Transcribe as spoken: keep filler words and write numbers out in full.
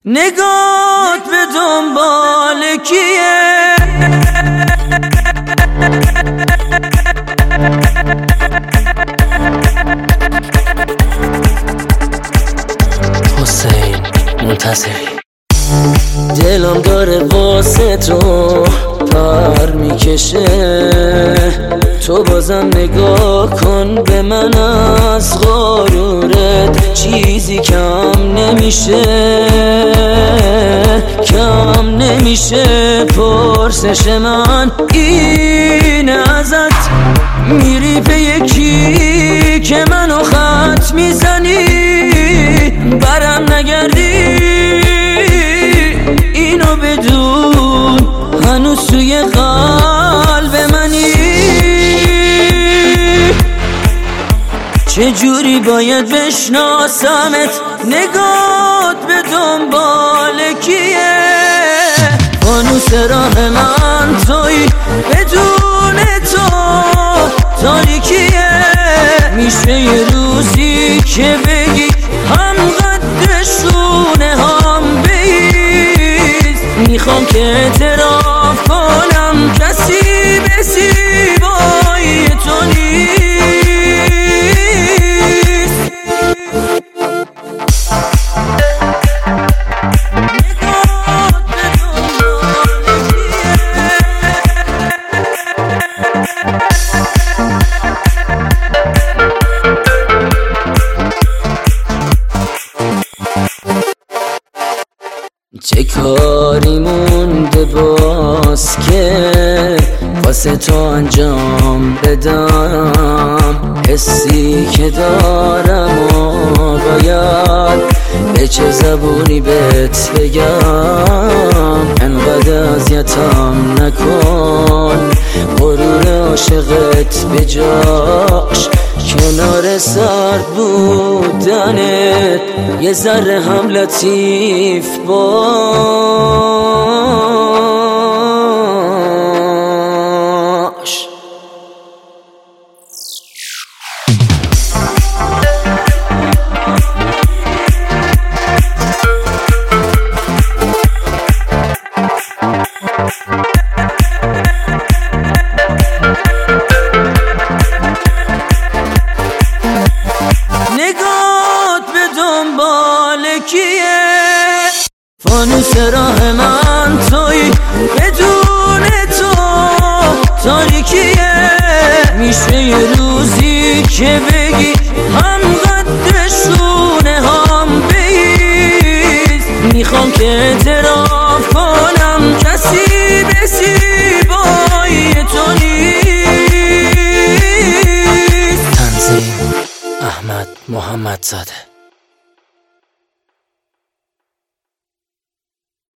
نگات به دنبال کیه؟ حسین منتصری. دلم داره واسه تو پر میکشه، تو بازم نگاه کن به من، از غرورت چیزی کم نمیشه، کم نمیشه. پرسش من اینه ازت، میری به یکی که منو خط میزنی، برم نگردی اینو بدون، هنوز توی قلب منی. چجوری باید بشناسمت؟ نگات به دنبال کیه؟ فانوس راه من توی، بدون تو تاریکیه. میشه یه روزی که بگی هم قدرشونه هم بیز، میخوام که اعتراف کنم کسی به زیبایی تو نیست. چه کاری مونده باز که واسه تو انجام بدم؟ حسی که دارم و باید به چه زبونی بهت بگم؟ انقدر اذیتم نکن، غرور عاشقت به جاش کنار سرد بودنت یه ذره هم لطیف باش. نگات به دنبال کیه؟ فانوس راه من توی، بدون تو تاریکیه. میشه یه روزی که بگی هم قدرشونه هم بیز، میخوام که اعتراف کنم کسی به زیبایی تو نیست. تنظیم احمد محمدزاده.